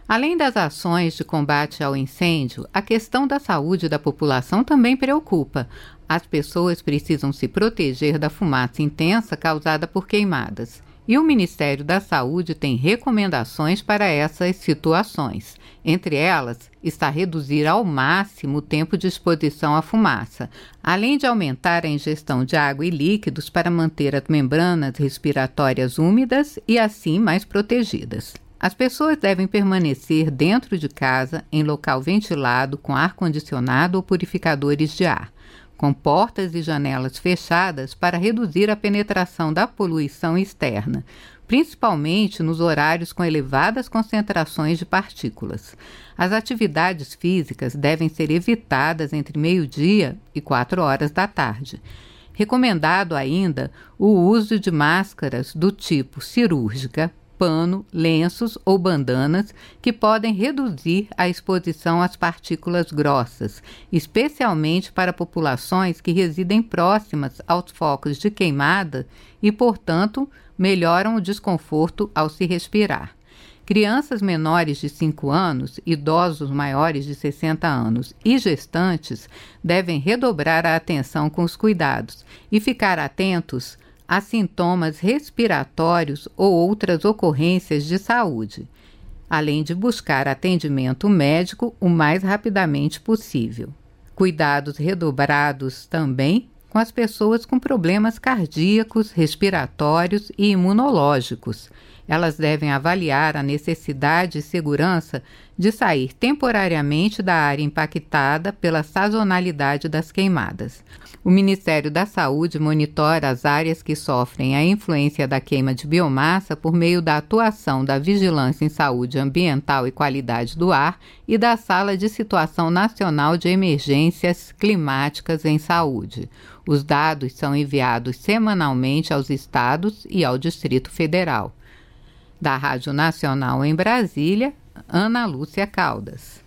Além das ações de combate ao incêndio, a questão da saúde da população também preocupa. As pessoas precisam se proteger da fumaça intensa causada por queimadas. E o Ministério da Saúde tem recomendações para essas situações. Entre elas, está reduzir ao máximo o tempo de exposição à fumaça, além de aumentar a ingestão de água e líquidos para manter as membranas respiratórias úmidas e assim mais protegidas. As pessoas devem permanecer dentro de casa, em local ventilado, com ar-condicionado ou purificadores de ar, com portas e janelas fechadas para reduzir a penetração da poluição externa, principalmente nos horários com elevadas concentrações de partículas. As atividades físicas devem ser evitadas entre meio-dia e 4 horas da tarde. Recomendado ainda o uso de máscaras do tipo cirúrgica, pano, lenços ou bandanas que podem reduzir a exposição às partículas grossas, especialmente para populações que residem próximas aos focos de queimada e, portanto, melhoram o desconforto ao se respirar. Crianças menores de 5 anos, idosos maiores de 60 anos e gestantes devem redobrar a atenção com os cuidados e ficar atentos a sintomas respiratórios ou outras ocorrências de saúde, além de buscar atendimento médico o mais rapidamente possível. Cuidados redobrados também com as pessoas com problemas cardíacos, respiratórios e imunológicos. Elas devem avaliar a necessidade e segurança de sair temporariamente da área impactada pela sazonalidade das queimadas. O Ministério da Saúde monitora as áreas que sofrem a influência da queima de biomassa por meio da atuação da Vigilância em Saúde Ambiental e Qualidade do Ar e da Sala de Situação Nacional de Emergências Climáticas em Saúde. Os dados são enviados semanalmente aos estados e ao Distrito Federal. Da Rádio Nacional em Brasília, Ana Lúcia Caldas.